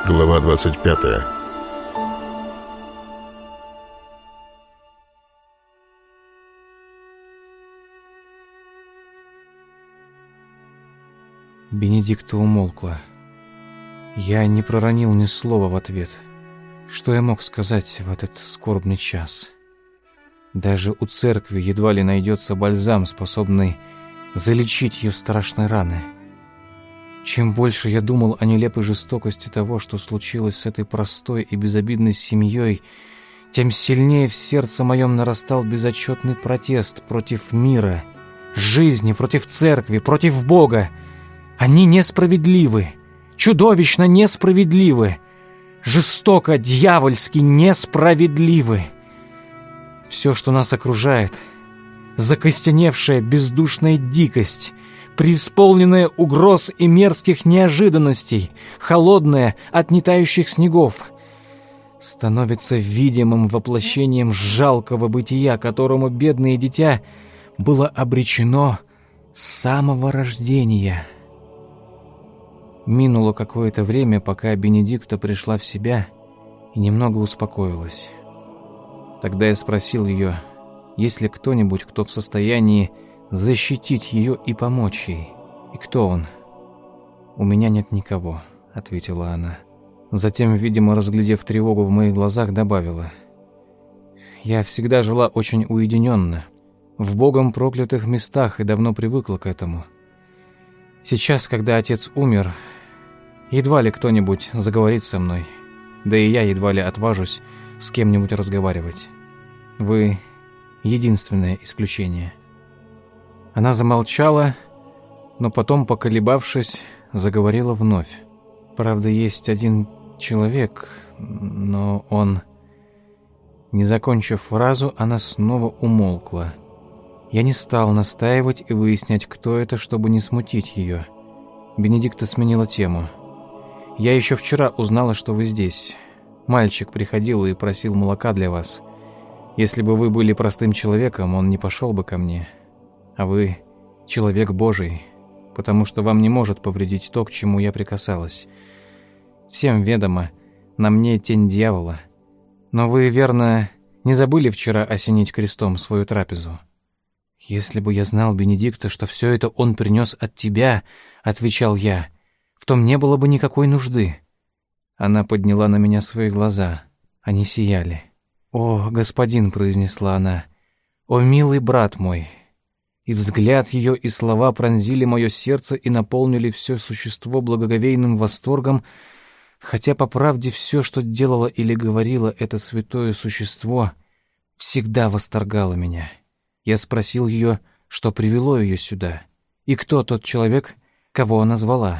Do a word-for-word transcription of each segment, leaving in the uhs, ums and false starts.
Глава двадцать пятая. Бенедикта умолкла. Я не проронил ни слова в ответ. Что я мог сказать в этот скорбный час? Даже у церкви едва ли найдется бальзам, способный залечить ее страшной раны. Чем больше я думал о нелепой жестокости того, что случилось с этой простой и безобидной семьей, тем сильнее в сердце моем нарастал безотчетный протест против мира, жизни, против церкви, против Бога. Они несправедливы, чудовищно несправедливы, жестоко, дьявольски несправедливы. Все, что нас окружает, закостеневшая бездушная дикость, преисполненная угроз и мерзких неожиданностей, холодная от нетающих снегов, становится видимым воплощением жалкого бытия, которому бедное дитя было обречено с самого рождения. Минуло какое-то время, пока Бенедикта пришла в себя и немного успокоилась. Тогда я спросил ее, есть ли кто-нибудь, кто в состоянии защитить ее и помочь ей. И кто он? «У меня нет никого», — ответила она. Затем, видимо, разглядев тревогу в моих глазах, добавила. «Я всегда жила очень уединенно, в Богом проклятых местах и давно привыкла к этому. Сейчас, когда отец умер, едва ли кто-нибудь заговорит со мной, да и я едва ли отважусь с кем-нибудь разговаривать. Вы единственное исключение». Она замолчала, но потом, поколебавшись, заговорила вновь. «Правда, есть один человек, но он...» Не закончив фразу, она снова умолкла. Я не стал настаивать и выяснять, кто это, чтобы не смутить ее. Бенедикта сменила тему. «Я еще вчера узнала, что вы здесь. Мальчик приходил и просил молока для вас. Если бы вы были простым человеком, он не пошел бы ко мне. А вы человек Божий, потому что вам не может повредить то, к чему я прикасалась. Всем ведомо, на мне тень дьявола. Но вы, верно, не забыли вчера осенить крестом свою трапезу?» «Если бы я знал, Бенедикта, что все это он принес от тебя, — отвечал я, — в том не было бы никакой нужды». Она подняла на меня свои глаза. Они сияли. «О, господин, — произнесла она, — о, милый брат мой!» И взгляд ее и слова пронзили мое сердце и наполнили все существо благоговейным восторгом, хотя, по правде, все, что делало или говорило это святое существо, всегда восторгало меня. Я спросил ее, что привело ее сюда, и кто тот человек, кого она звала.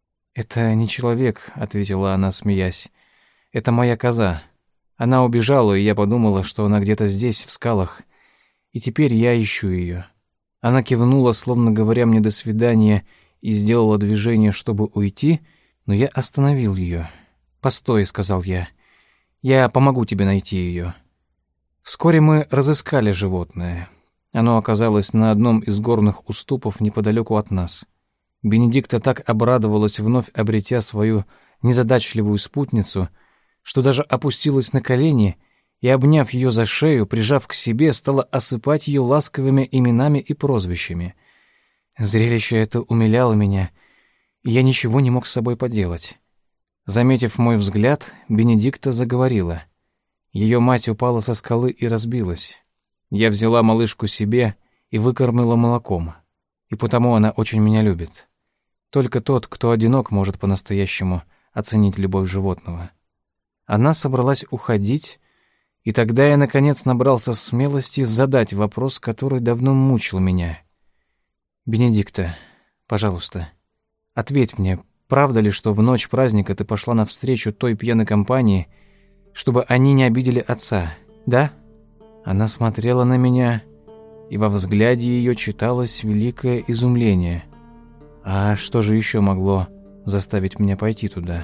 «Это не человек», — ответила она, смеясь. «Это моя коза. Она убежала, и я подумала, что она где-то здесь, в скалах, и теперь я ищу ее». Она кивнула, словно говоря мне «до свидания», и сделала движение, чтобы уйти, но я остановил ее. «Постой», — сказал я, — «я помогу тебе найти ее». Вскоре мы разыскали животное. Оно оказалось на одном из горных уступов неподалеку от нас. Бенедикта так обрадовалась, вновь обретя свою незадачливую спутницу, что даже опустилась на колени и, обняв ее за шею, прижав к себе, стала осыпать ее ласковыми именами и прозвищами. Зрелище это умиляло меня, и я ничего не мог с собой поделать. Заметив мой взгляд, Бенедикта заговорила. Ее мать упала со скалы и разбилась. Я взяла малышку себе и выкормила молоком, и потому она очень меня любит. Только тот, кто одинок, может по-настоящему оценить любовь животного. Она собралась уходить, и тогда я, наконец, набрался смелости задать вопрос, который давно мучил меня. «Бенедикта, пожалуйста, ответь мне, правда ли, что в ночь праздника ты пошла навстречу той пьяной компании, чтобы они не обидели отца, да?» Она смотрела на меня, и во взгляде ее читалось великое изумление. А что же еще могло заставить меня пойти туда?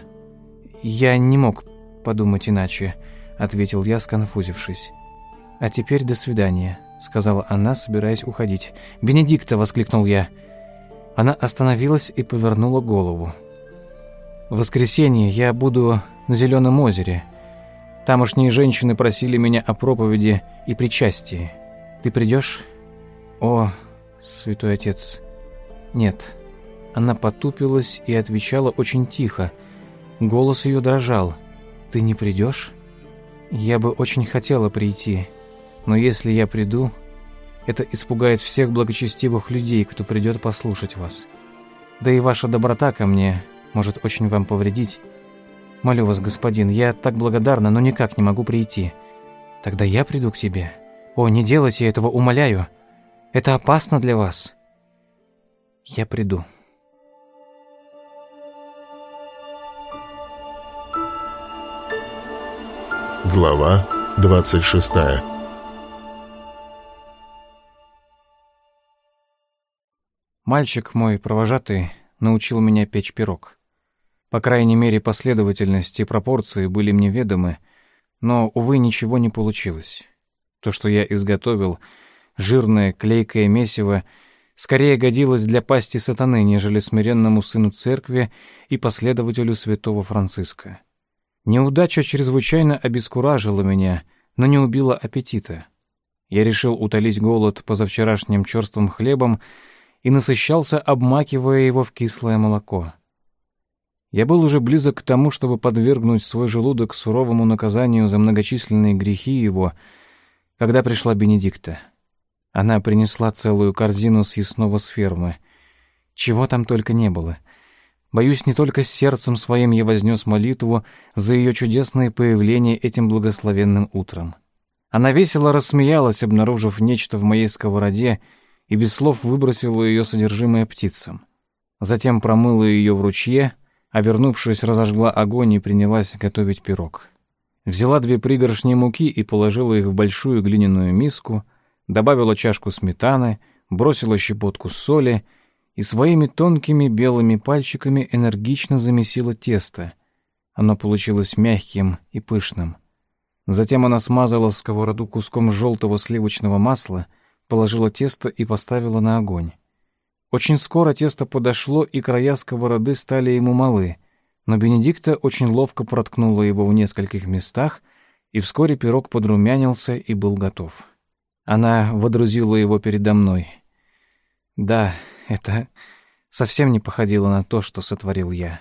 «Я не мог подумать иначе», — ответил я, сконфузившись. «А теперь до свидания», — сказала она, собираясь уходить. «Бенедикта!» — воскликнул я. Она остановилась и повернула голову. В воскресенье я буду на Зеленом озере. Тамошние женщины просили меня о проповеди и причастии. Ты придешь? О, святой отец, нет». Она потупилась и отвечала очень тихо. Голос ее дрожал. «Ты не придешь? Я бы очень хотела прийти, но если я приду, это испугает всех благочестивых людей, кто придет послушать вас. Да и ваша доброта ко мне может очень вам повредить. Молю вас, господин, я так благодарна, но никак не могу прийти. Тогда я приду к тебе. О, не делайте этого, умоляю. Это опасно для вас. Я приду». Глава двадцать шестая. Мальчик мой, провожатый, научил меня печь пирог. По крайней мере, последовательность и пропорции были мне ведомы, но, увы, ничего не получилось. То, что я изготовил, жирное клейкое месиво, скорее годилось для пасти сатаны, нежели смиренному сыну церкви и последователю святого Франциска. Неудача чрезвычайно обескуражила меня, но не убила аппетита. Я решил утолить голод позавчерашним черствым хлебом и насыщался, обмакивая его в кислое молоко. Я был уже близок к тому, чтобы подвергнуть свой желудок суровому наказанию за многочисленные грехи его, когда пришла Бенедикта. Она принесла целую корзину съестного с фермы. Чего там только не было. Боюсь, не только с сердцем своим я вознес молитву за ее чудесное появление этим благословенным утром. Она весело рассмеялась, обнаружив нечто в моей сковороде, и без слов выбросила ее содержимое птицам. Затем промыла ее в ручье, а вернувшись, разожгла огонь и принялась готовить пирог. Взяла две пригоршни муки и положила их в большую глиняную миску, добавила чашку сметаны, бросила щепотку соли и своими тонкими белыми пальчиками энергично замесила тесто. Оно получилось мягким и пышным. Затем она смазала сковороду куском желтого сливочного масла, положила тесто и поставила на огонь. Очень скоро тесто подошло, и края сковороды стали ему малы, но Бенедикта очень ловко проткнула его в нескольких местах, и вскоре пирог подрумянился и был готов. Она водрузила его передо мной. Да, это совсем не походило на то, что сотворил я.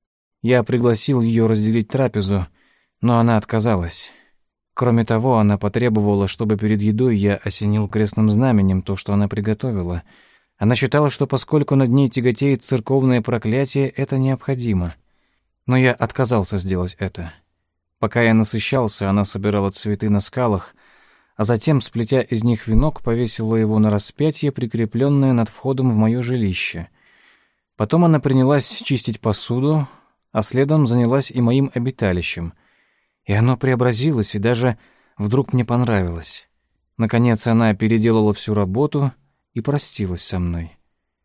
Я пригласил ее разделить трапезу, но она отказалась. Кроме того, она потребовала, чтобы перед едой я осенил крестным знаменем то, что она приготовила. Она считала, что поскольку над ней тяготеет церковное проклятие, это необходимо. Но я отказался сделать это. Пока я насыщался, она собирала цветы на скалах, а затем, сплетя из них венок, повесила его на распятие, прикрепленное над входом в мое жилище. Потом она принялась чистить посуду, а следом занялась и моим обиталищем. И оно преобразилось, и даже вдруг мне понравилось. Наконец она переделала всю работу и простилась со мной.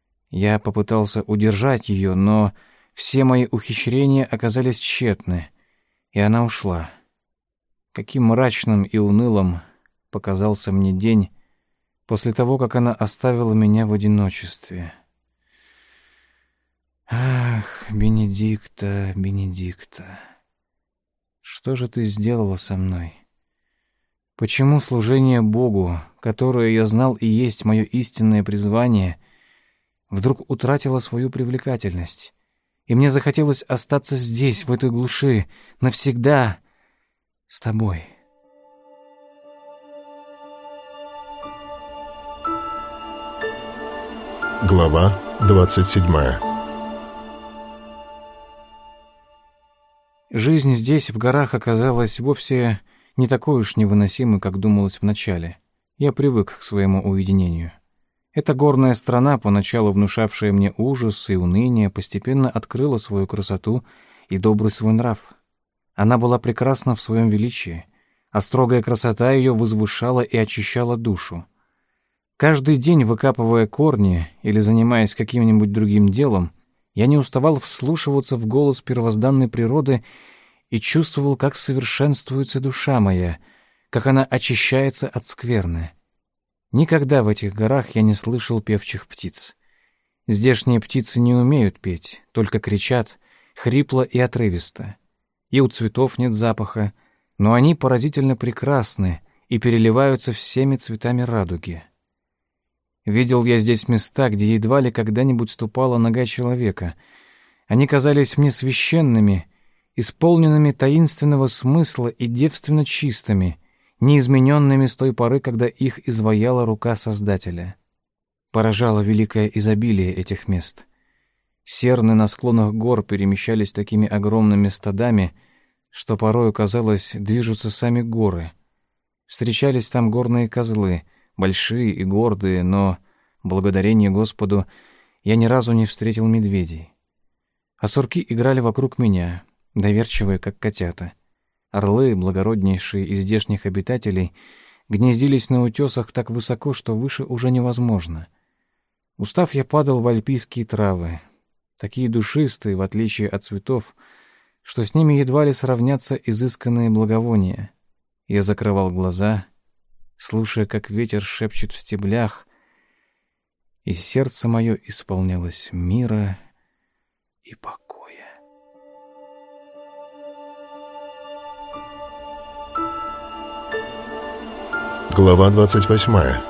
Я попытался удержать ее, но все мои ухищрения оказались тщетны, и она ушла. Каким мрачным и унылым показался мне день после того, как она оставила меня в одиночестве. Ах, Бенедикта, Бенедикта, что же ты сделала со мной? Почему служение Богу, которое я знал и есть мое истинное призвание, вдруг утратило свою привлекательность, и мне захотелось остаться здесь, в этой глуши, навсегда с тобой? Глава двадцать седьмая. Жизнь здесь, в горах, оказалась вовсе не такой уж невыносимой, как думалось вначале. Я привык к своему уединению. Эта горная страна, поначалу внушавшая мне ужас и уныние, постепенно открыла свою красоту и добрый свой нрав. Она была прекрасна в своем величии, а строгая красота ее возвышала и очищала душу. Каждый день, выкапывая корни или занимаясь каким-нибудь другим делом, я не уставал вслушиваться в голос первозданной природы и чувствовал, как совершенствуется душа моя, как она очищается от скверны. Никогда в этих горах я не слышал певчих птиц. Здешние птицы не умеют петь, только кричат, хрипло и отрывисто. И у цветов нет запаха, но они поразительно прекрасны и переливаются всеми цветами радуги. Видел я здесь места, где едва ли когда-нибудь ступала нога человека. Они казались мне священными, исполненными таинственного смысла и девственно чистыми, неизмененными с той поры, когда их изваяла рука Создателя. Поражало великое изобилие этих мест. Серны на склонах гор перемещались такими огромными стадами, что порою, казалось, движутся сами горы. Встречались там горные козлы, большие и гордые, но, благодарение Господу, я ни разу не встретил медведей. А сурки играли вокруг меня, доверчивые, как котята. Орлы, благороднейшие из здешних обитателей, гнездились на утесах так высоко, что выше уже невозможно. Устав, я падал в альпийские травы, такие душистые, в отличие от цветов, что с ними едва ли сравнятся изысканные благовония. Я закрывал глаза, слушая, как ветер шепчет в стеблях, и сердце мое исполнялось мира и покоя. Глава двадцать восьмая.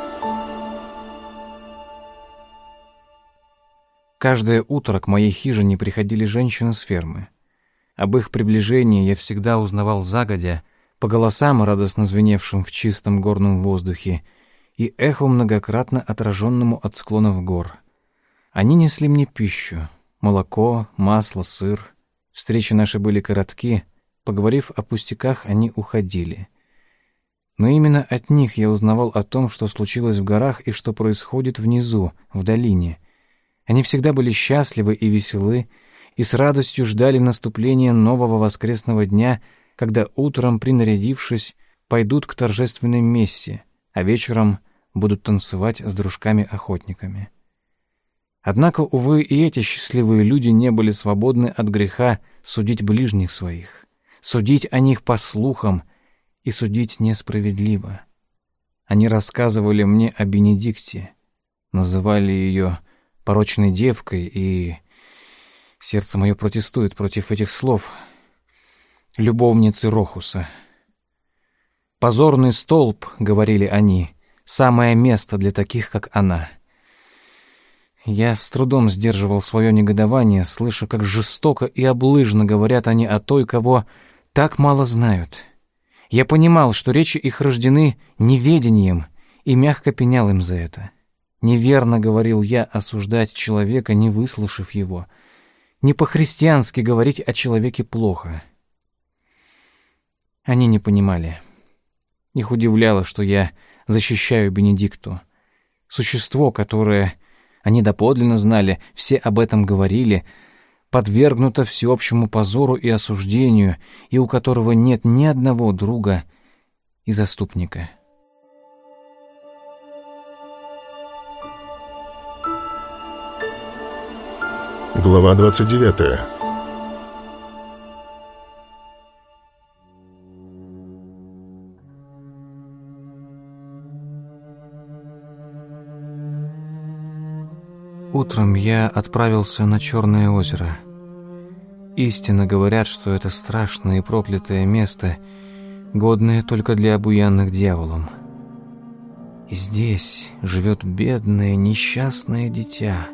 Каждое утро к моей хижине приходили женщины с фермы. Об их приближении я всегда узнавал загодя, по голосам, радостно звеневшим в чистом горном воздухе, и эху, многократно отраженному от склонов гор. Они несли мне пищу — молоко, масло, сыр. Встречи наши были коротки, поговорив о пустяках, они уходили. Но именно от них я узнавал о том, что случилось в горах и что происходит внизу, в долине. Они всегда были счастливы и веселы, и с радостью ждали наступления нового воскресного дня, когда утром, принарядившись, пойдут к торжественной мессе, а вечером будут танцевать с дружками-охотниками. Однако, увы, и эти счастливые люди не были свободны от греха судить ближних своих, судить о них по слухам и судить несправедливо. Они рассказывали мне о Бенедикте, называли ее порочной девкой, и сердце мое протестует против этих слов, любовницы Рохуса. «Позорный столб», — говорили они, — «самое место для таких, как она». Я с трудом сдерживал свое негодование, слыша, как жестоко и облыжно говорят они о той, кого так мало знают. Я понимал, что речи их рождены неведением, и мягко пенял им за это. Неверно, говорил я, осуждать человека, не выслушав его. Не по-христиански говорить о человеке плохо. Они не понимали. Их удивляло, что я защищаю Бенедикту. Существо, которое, они доподлинно знали, все об этом говорили, подвергнуто всеобщему позору и осуждению, и у которого нет ни одного друга и заступника. Глава двадцать девятая. Утром я отправился на Черное озеро. Истинно говорят, что это страшное и проклятое место, годное только для обуянных дьяволом. И здесь живет бедное, несчастное дитя.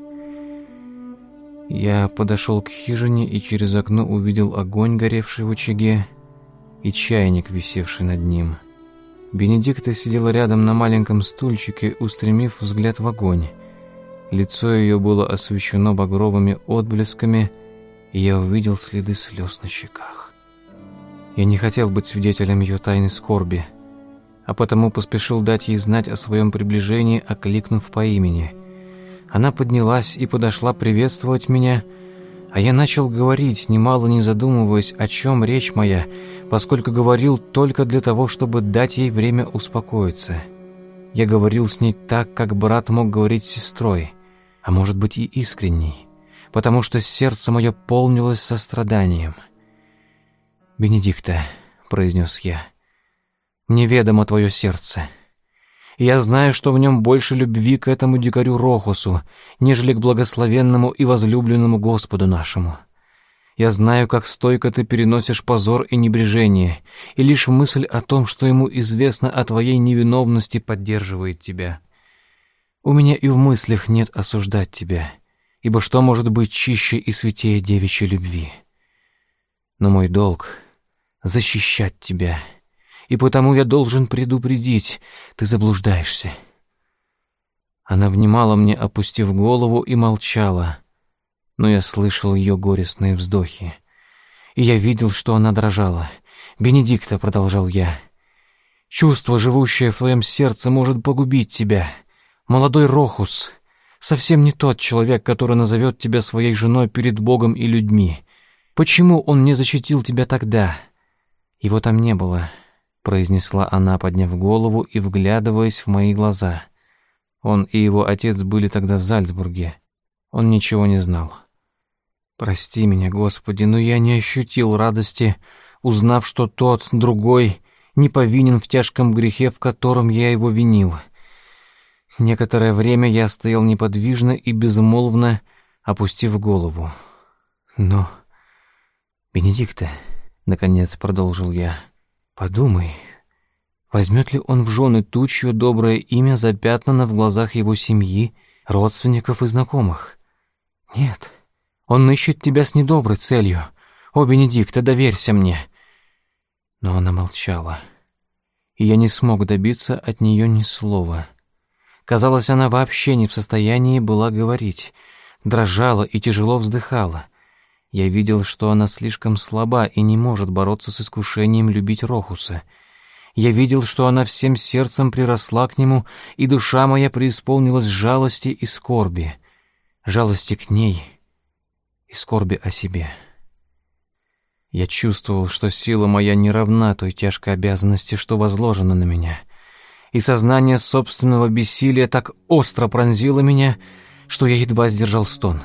Я подошел к хижине и через окно увидел огонь, горевший в очаге, и чайник, висевший над ним. Бенедикта сидела рядом на маленьком стульчике, устремив взгляд в огонь. Лицо ее было освещено багровыми отблесками, и я увидел следы слез на щеках. Я не хотел быть свидетелем ее тайной скорби, а потому поспешил дать ей знать о своем приближении, окликнув по имени. Она поднялась и подошла приветствовать меня, а я начал говорить, немало не задумываясь, о чем речь моя, поскольку говорил только для того, чтобы дать ей время успокоиться. Я говорил с ней так, как брат мог говорить с сестрой, а может быть и искренней, потому что сердце мое полнилось состраданием. «Бенедикта», — произнес я, — «мне ведомо твое сердце. Я знаю, что в нем больше любви к этому дикарю Рохусу, нежели к благословенному и возлюбленному Господу нашему. Я знаю, как стойко ты переносишь позор и небрежение, и лишь мысль о том, что ему известно о твоей невиновности, поддерживает тебя. У меня и в мыслях нет осуждать тебя, ибо что может быть чище и святее девичьей любви? Но мой долг — защищать тебя, и потому я должен предупредить, ты заблуждаешься». Она внимала мне, опустив голову, и молчала, но я слышал ее горестные вздохи, и я видел, что она дрожала. «Бенедикта», — продолжал я, — «чувство, живущее в твоем сердце, может погубить тебя. Молодой Рохус совсем не тот человек, который назовет тебя своей женой перед Богом и людьми. Почему он не защитил тебя тогда?» «Его там не было», — произнесла она, подняв голову и вглядываясь в мои глаза. Он и его отец были тогда в Зальцбурге. Он ничего не знал. Прости меня, Господи, но я не ощутил радости, узнав, что тот, другой, не повинен в тяжком грехе, в котором я его винил. Некоторое время я стоял неподвижно и безмолвно, опустив голову. Но, Бенедикта, наконец продолжил я, подумай, возьмет ли он в жены ту, чье доброе имя запятнано в глазах его семьи, родственников и знакомых? Нет, он ищет тебя с недоброй целью. О, Бенедикта, доверься мне. Но она молчала, и я не смог добиться от нее ни слова. Казалось, она вообще не в состоянии была говорить, дрожала и тяжело вздыхала. Я видел, что она слишком слаба и не может бороться с искушением любить Рохуса. Я видел, что она всем сердцем приросла к нему, и душа моя преисполнилась жалости и скорби. Жалости к ней и скорби о себе. Я чувствовал, что сила моя не равна той тяжкой обязанности, что возложена на меня, и сознание собственного бессилия так остро пронзило меня, что я едва сдержал стон.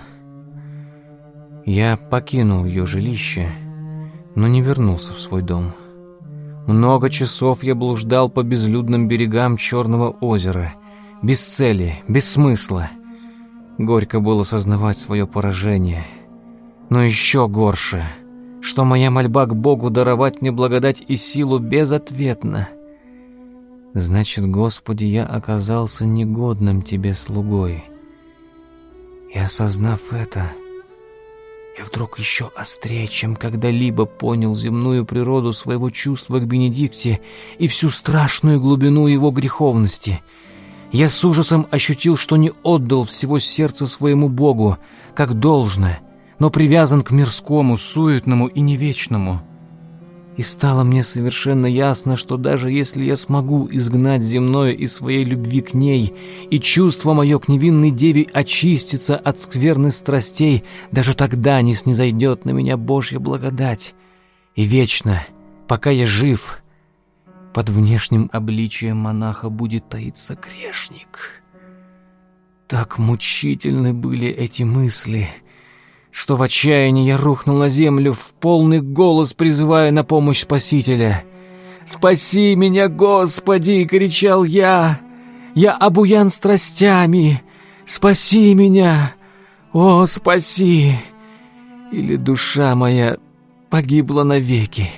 Я покинул ее жилище, но не вернулся в свой дом. Много часов я блуждал по безлюдным берегам Черного озера, без цели, без смысла. Горько было сознавать свое поражение. Но еще горше, что моя мольба к Богу даровать мне благодать и силу безответна. Значит, Господи, я оказался негодным Тебе слугой. И осознав это, я вдруг еще острее, чем когда-либо понял земную природу своего чувства к Бенедикте и всю страшную глубину его греховности. Я с ужасом ощутил, что не отдал всего сердца своему Богу, как должно, но привязан к мирскому, суетному и невечному. И стало мне совершенно ясно, что даже если я смогу изгнать земное из своей любви к ней, и чувство мое к невинной деве очистится от скверных страстей, даже тогда не снизойдет на меня Божья благодать. И вечно, пока я жив, под внешним обличием монаха будет таиться грешник. Так мучительны были эти мысли, что в отчаянии я рухнул на землю, в полный голос призывая на помощь Спасителя. «Спаси меня, Господи!» — кричал я. «Я обуян страстями! Спаси меня! О, спаси! Или душа моя погибла навеки!»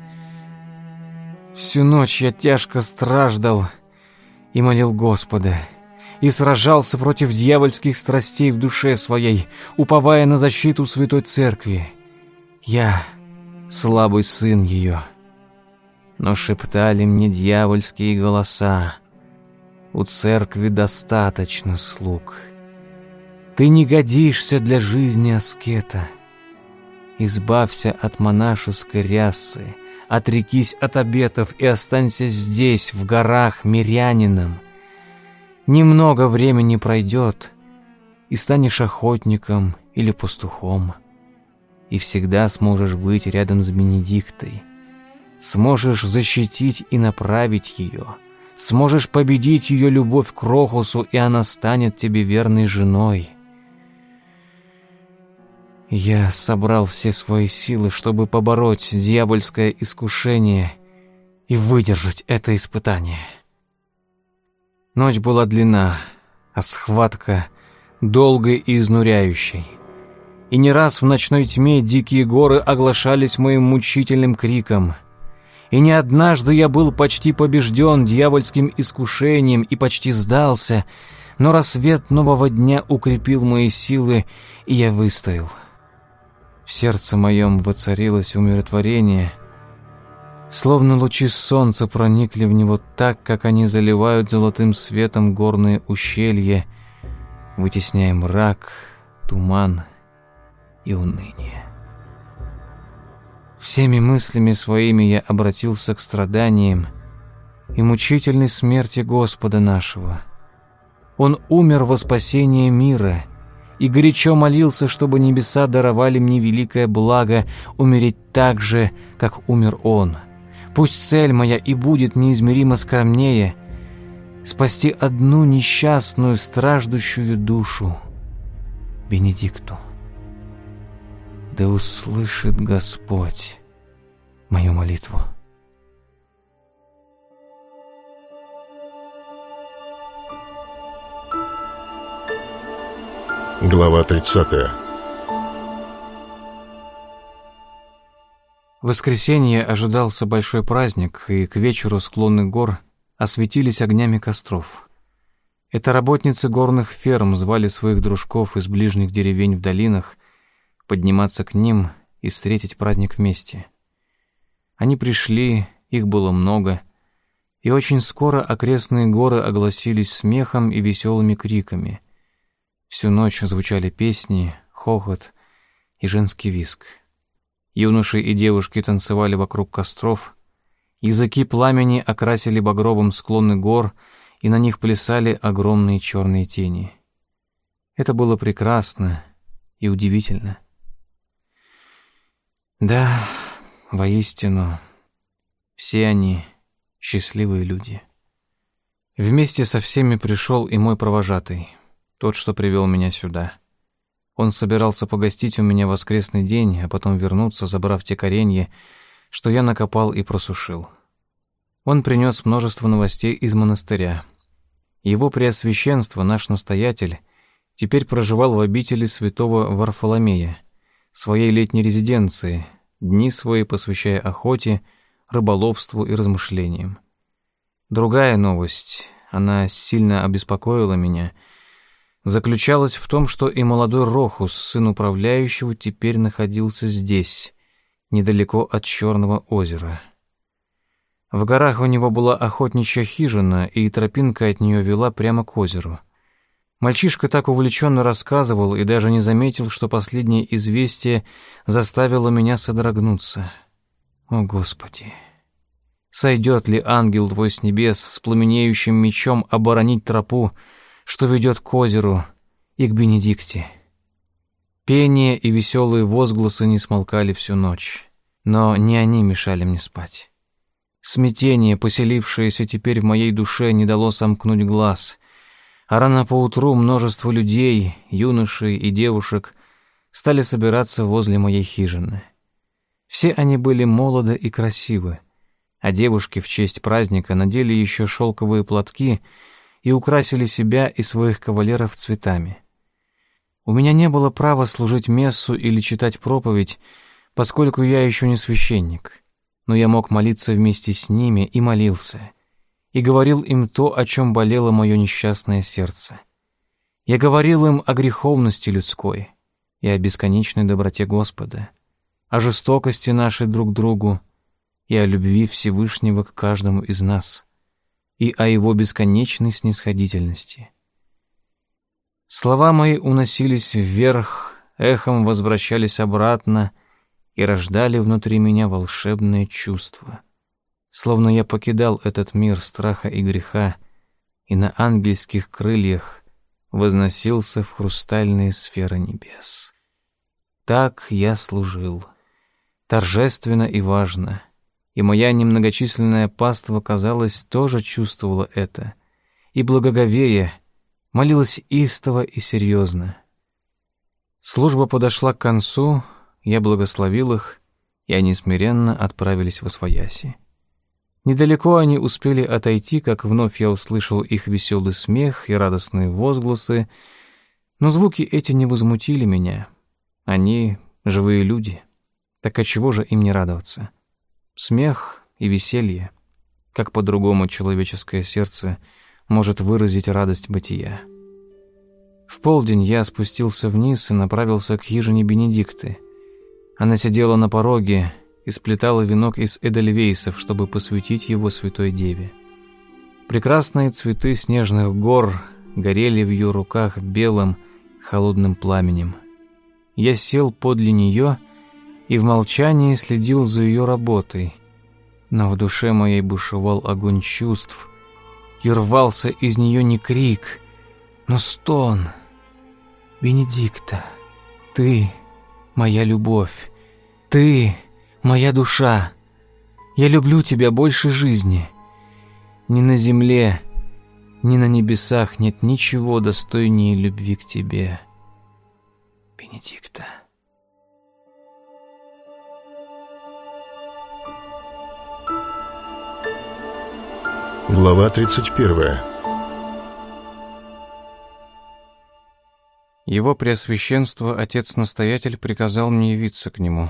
Всю ночь я тяжко страждал и молил Господа, и сражался против дьявольских страстей в душе своей, уповая на защиту Святой Церкви. Я слабый сын ее. Но шептали мне дьявольские голоса: у Церкви достаточно слуг. Ты не годишься для жизни аскета. Избавься от монашеской рясы, отрекись от обетов и останься здесь, в горах, мирянином. Немного времени пройдет, и станешь охотником или пастухом, и всегда сможешь быть рядом с Бенедиктой. Сможешь защитить и направить ее, сможешь победить ее любовь к Рохусу, и она станет тебе верной женой. Я собрал все свои силы, чтобы побороть дьявольское искушение и выдержать это испытание. Ночь была длинна, а схватка долгой и изнуряющей. И не раз в ночной тьме дикие горы оглашались моим мучительным криком. И не однажды я был почти побежден дьявольским искушением и почти сдался, но рассвет нового дня укрепил мои силы, и я выстоял. В сердце моем воцарилось умиротворение, словно лучи солнца проникли в него так, как они заливают золотым светом горные ущелья, вытесняя мрак, туман и уныние. Всеми мыслями своими я обратился к страданиям и мучительной смерти Господа нашего. Он умер во спасение мира и горячо молился, чтобы небеса даровали мне великое благо умереть так же, как умер Он. Пусть цель моя и будет неизмеримо скромнее спасти одну несчастную, страждущую душу, Бенедикту. Да услышит Господь мою молитву. Глава тридцатая. В воскресенье ожидался большой праздник, и к вечеру склоны гор осветились огнями костров. Это работницы горных ферм звали своих дружков из ближних деревень в долинах подниматься к ним и встретить праздник вместе. Они пришли, их было много, и очень скоро окрестные горы огласились смехом и веселыми криками. Всю ночь звучали песни, хохот и женский визг. Юноши и девушки танцевали вокруг костров, языки пламени окрасили багровым склоны гор, и на них плясали огромные черные тени. Это было прекрасно и удивительно. Да, воистину, все они счастливые люди. Вместе со всеми пришел и мой провожатый, тот, что привел меня сюда. Он собирался погостить у меня воскресный день, а потом вернуться, забрав те коренья, что я накопал и просушил. Он принес множество новостей из монастыря. Его преосвященство, наш настоятель, теперь проживал в обители святого Варфоломея, своей летней резиденции, дни свои посвящая охоте, рыболовству и размышлениям. Другая новость, она сильно обеспокоила меня, заключалась в том, что и молодой Рохус, сын управляющего, теперь находился здесь, недалеко от Черного озера. В горах у него была охотничья хижина, и тропинка от нее вела прямо к озеру. Мальчишка так увлеченно рассказывал и даже не заметил, что последнее известие заставило меня содрогнуться. О, Господи! Сойдет ли ангел твой с небес с пламенеющим мечом оборонить тропу, что ведет к озеру и к Бенедикте? Пение и веселые возгласы не смолкали всю ночь, но не они мешали мне спать. Смятение, поселившееся теперь в моей душе, не дало сомкнуть глаз, а рано поутру множество людей, юношей и девушек стали собираться возле моей хижины. Все они были молоды и красивы, а девушки в честь праздника надели еще шелковые платки и украсили себя и своих кавалеров цветами. У меня не было права служить мессу или читать проповедь, поскольку я еще не священник, но я мог молиться вместе с ними и молился, и говорил им то, о чем болело мое несчастное сердце. Я говорил им о греховности людской и о бесконечной доброте Господа, о жестокости нашей друг к другу и о любви Всевышнего к каждому из нас, и о Его бесконечной снисходительности. Слова мои уносились вверх, эхом возвращались обратно и рождали внутри меня волшебное чувство, словно я покидал этот мир страха и греха и на ангельских крыльях возносился в хрустальные сферы небес. Так я служил, торжественно и важно, и моя немногочисленная паства, казалось, тоже чувствовала это, и благоговея молилась истово и серьезно. Служба подошла к концу, я благословил их, и они смиренно отправились восвояси. Недалеко они успели отойти, как вновь я услышал их веселый смех и радостные возгласы, но звуки эти не возмутили меня. Они живые люди. Так отчего же им не радоваться? Смех и веселье. Как по-другому человеческое сердце может выразить радость бытия? В полдень я спустился вниз и направился к хижине Бенедикты. Она сидела на пороге и сплетала венок из эдельвейсов, чтобы посвятить его Святой Деве. Прекрасные цветы снежных гор горели в ее руках белым, холодным пламенем. Я сел подле нее и в молчании следил за ее работой, но в душе моей бушевал огонь чувств, и рвался из нее не крик, но стон. «Бенедикта, ты моя любовь, ты моя душа, я люблю тебя больше жизни. Ни на земле, ни на небесах нет ничего достойнее любви к тебе, Бенедикта». Глава тридцать первая. Его Преосвященство, отец-настоятель, приказал мне явиться к нему.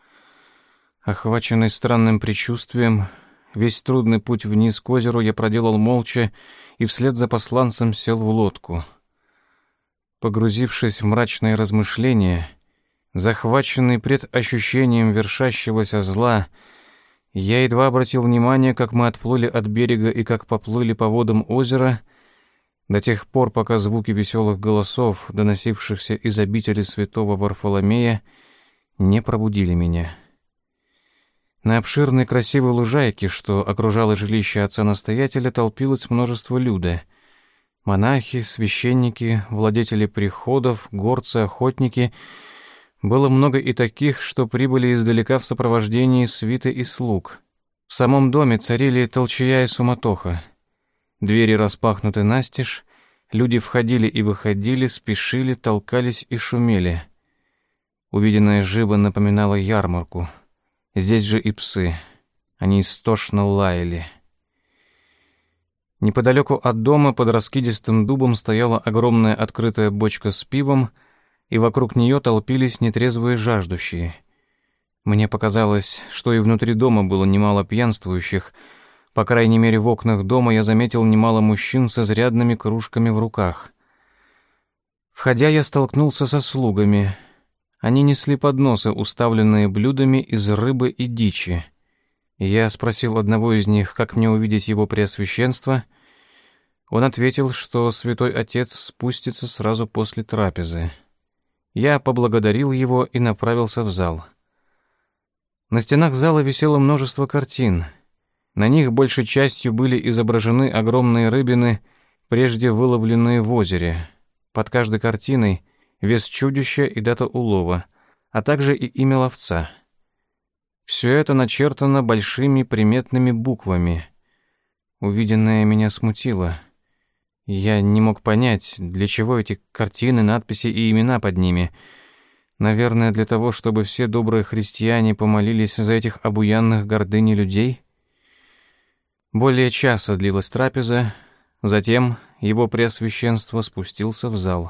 Охваченный странным предчувствием, весь трудный путь вниз к озеру я проделал молча и вслед за посланцем сел в лодку. Погрузившись в мрачные размышления, захваченный пред ощущением вершащегося зла, я едва обратил внимание, как мы отплыли от берега и как поплыли по водам озера, до тех пор, пока звуки веселых голосов, доносившихся из обители святого Варфоломея, не пробудили меня. На обширной красивой лужайке, что окружало жилище отца-настоятеля, толпилось множество люда. Монахи, священники, владетели приходов, горцы, охотники. Было много и таких, что прибыли издалека в сопровождении свиты и слуг. В самом доме царили толчая и суматоха. Двери распахнуты настежь, люди входили и выходили, спешили, толкались и шумели. Увиденное живо напоминало ярмарку. Здесь же и псы. Они истошно лаяли. Неподалеку от дома под раскидистым дубом стояла огромная открытая бочка с пивом, и вокруг нее толпились нетрезвые жаждущие. Мне показалось, что и внутри дома было немало пьянствующих. По крайней мере, в окнах дома я заметил немало мужчин с изрядными кружками в руках. Входя, я столкнулся со слугами. Они несли подносы, уставленные блюдами из рыбы и дичи. Я спросил одного из них, как мне увидеть его Преосвященство. Он ответил, что святой отец спустится сразу после трапезы. Я поблагодарил его и направился в зал. На стенах зала висело множество картин. На них большей частью были изображены огромные рыбины, прежде выловленные в озере. Под каждой картиной вес чудища и дата улова, а также и имя ловца. Все это начертано большими приметными буквами. Увиденное меня смутило. Я не мог понять, для чего эти картины, надписи и имена под ними. Наверное, для того, чтобы все добрые христиане помолились за этих обуянных гордыней людей. Более часа длилась трапеза, затем его Преосвященство спустился в зал.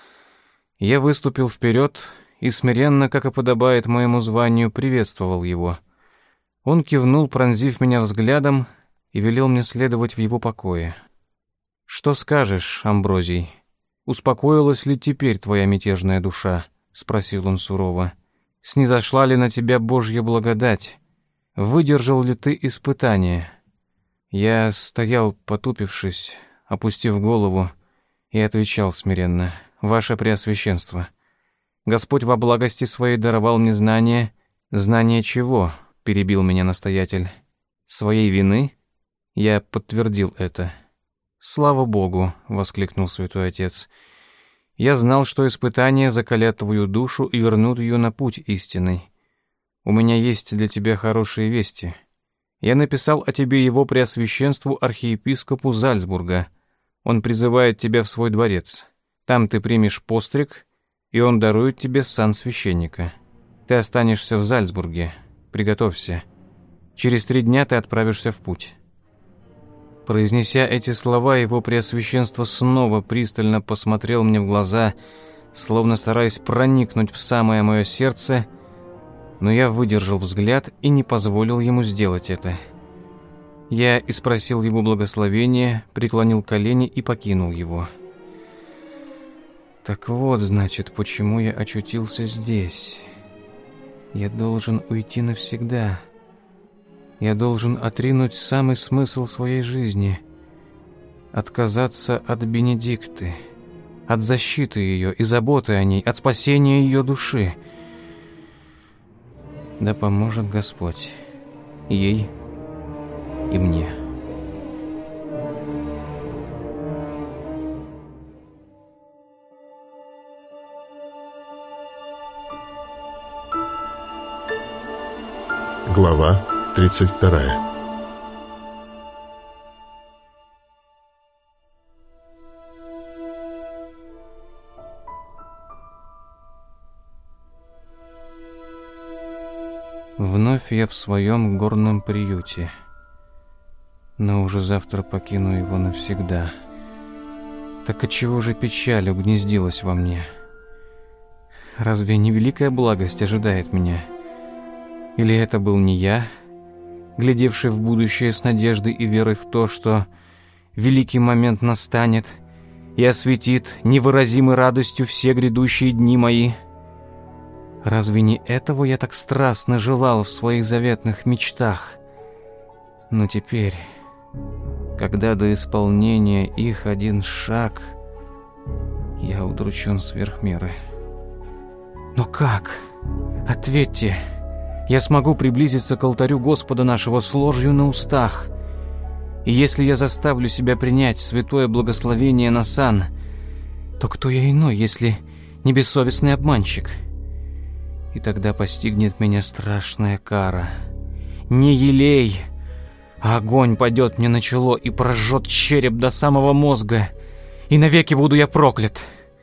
Я выступил вперед и смиренно, как и подобает моему званию, приветствовал его. Он кивнул, пронзив меня взглядом, и велел мне следовать в его покое. «Что скажешь, Амброзий? Успокоилась ли теперь твоя мятежная душа?» — спросил он сурово. «Снизошла ли на тебя Божья благодать? Выдержал ли ты испытание?» Я стоял, потупившись, опустив голову, и отвечал смиренно: «Ваше Преосвященство, Господь во благости своей даровал мне знание». «Знание чего?» — перебил меня настоятель. «Своей вины?» Я подтвердил это. «Слава Богу!» — воскликнул святой отец. «Я знал, что испытания закалят твою душу и вернут ее на путь истинный. У меня есть для тебя хорошие вести. Я написал о тебе его Преосвященству архиепископу Зальцбурга. Он призывает тебя в свой дворец. Там ты примешь постриг, и он дарует тебе сан священника. Ты останешься в Зальцбурге. Приготовься. Через три дня ты отправишься в путь». Произнеся эти слова, его Преосвященство снова пристально посмотрел мне в глаза, словно стараясь проникнуть в самое мое сердце, но я выдержал взгляд и не позволил ему сделать это. Я испросил его благословения, преклонил колени и покинул его. Так вот, значит, почему я очутился здесь. Я должен уйти навсегда. Я должен отринуть самый смысл своей жизни, отказаться от Бенедикты, от защиты ее и заботы о ней, от спасения ее души. Да поможет Господь ей и мне. Глава тридцать вторая. Вновь я в своем горном приюте, но уже завтра покину его навсегда. Так отчего же печаль угнездилась во мне? Разве не великая благость ожидает меня? Или это был не я, глядевший в будущее с надеждой и верой в то, что великий момент настанет и осветит невыразимой радостью все грядущие дни мои? Разве не этого я так страстно желал в своих заветных мечтах? Но теперь, когда до исполнения их один шаг, я удручен сверх меры. Но как? Ответьте. Я смогу приблизиться к алтарю Господа нашего с ложью на устах. И если я заставлю себя принять святое благословение на сан, то кто я иной, если не бессовестный обманщик? И тогда постигнет меня страшная кара. Не елей, а огонь падет мне на чело и прожжет череп до самого мозга, и навеки буду я проклят.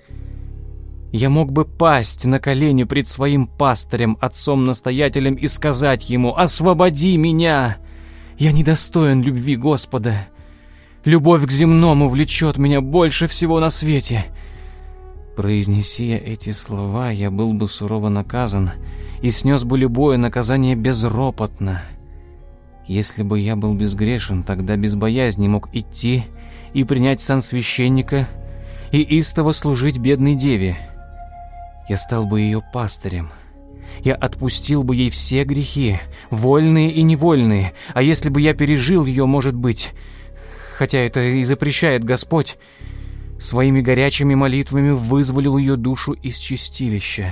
Я мог бы пасть на колени пред своим пастырем, отцом-настоятелем, и сказать ему: «Освободи меня! Я недостоин любви Господа. Любовь к земному влечет меня больше всего на свете». Произнеси я эти слова, я был бы сурово наказан и снес бы любое наказание безропотно. Если бы я был безгрешен, тогда без боязни мог идти и принять сан священника и истово служить бедной деве. Я стал бы ее пастырем. Я отпустил бы ей все грехи, вольные и невольные, а если бы я пережил ее, может быть, хотя это и запрещает Господь, своими горячими молитвами вызволил ее душу из чистилища.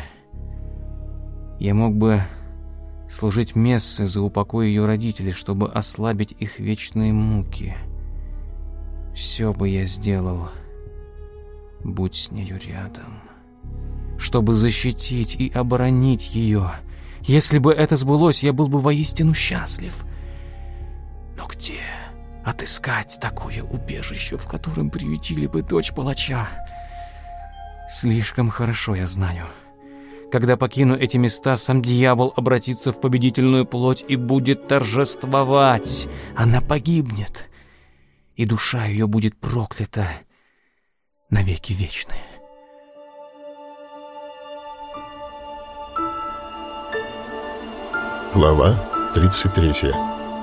Я мог бы служить мессы за упокой ее родителей, чтобы ослабить их вечные муки. Все бы я сделал, будь с нею рядом, чтобы защитить и оборонить ее. Если бы это сбылось, я был бы воистину счастлив. Но где отыскать такое убежище, в котором приютили бы дочь палача? Слишком хорошо я знаю. Когда покину эти места, сам дьявол обратится в победительную плоть и будет торжествовать. Она погибнет, и душа ее будет проклята навеки вечные. Глава тридцать третья.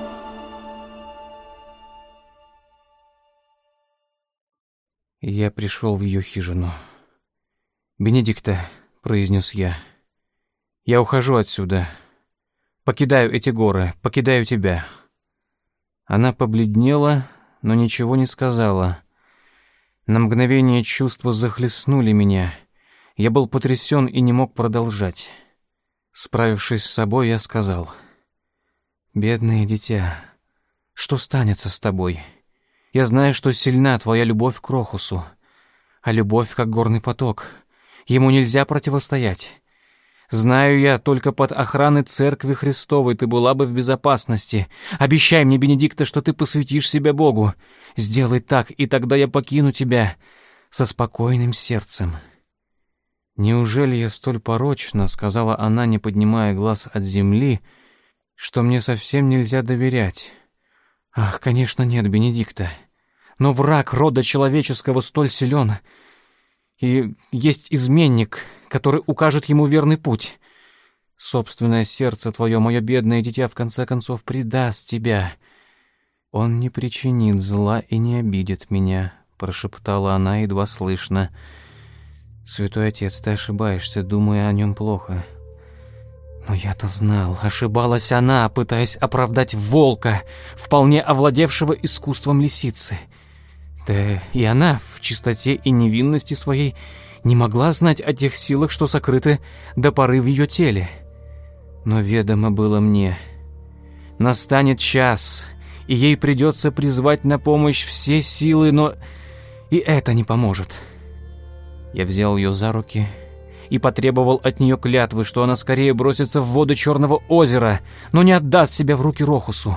Я пришел в ее хижину. «Бенедикта», — произнес я, — «я ухожу отсюда. Покидаю эти горы, покидаю тебя». Она побледнела, но ничего не сказала. На мгновение чувства захлестнули меня. Я был потрясен и не мог продолжать. Справившись с собой, я сказал: «Бедное дитя, что станется с тобой? Я знаю, что сильна твоя любовь к Крохусу, а любовь как горный поток. Ему нельзя противостоять. Знаю я, только под охраной Церкви Христовой ты была бы в безопасности. Обещай мне, Бенедикта, что ты посвятишь себя Богу. Сделай так, и тогда я покину тебя со спокойным сердцем». «Неужели я столь порочна, — сказала она, не поднимая глаз от земли, — что мне совсем нельзя доверять? Ах, конечно, нет, Бенедикта. Но враг рода человеческого столь силен. И есть изменник, который укажет ему верный путь. Собственное сердце твое, мое бедное дитя, в конце концов предаст тебя. Он не причинит зла и не обидит меня», — прошептала она едва слышно. «Святой отец, ты ошибаешься, думая о нем плохо». Но я-то знал, ошибалась она, пытаясь оправдать волка, вполне овладевшего искусством лисицы. Да и она в чистоте и невинности своей не могла знать о тех силах, что сокрыты до поры в ее теле. Но ведомо было мне. Настанет час, и ей придется призвать на помощь все силы, но и это не поможет. Я взял ее за руки и потребовал от нее клятвы, что она скорее бросится в воды Черного озера, но не отдаст себя в руки Рохусу.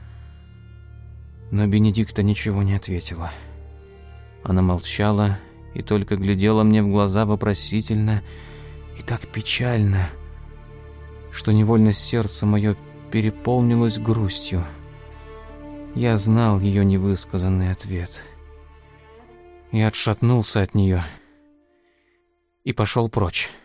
Но Бенедикта ничего не ответила. Она молчала и только глядела мне в глаза вопросительно и так печально, что невольно сердце мое переполнилось грустью. Я знал ее невысказанный ответ. Я отшатнулся от нее и пошел прочь.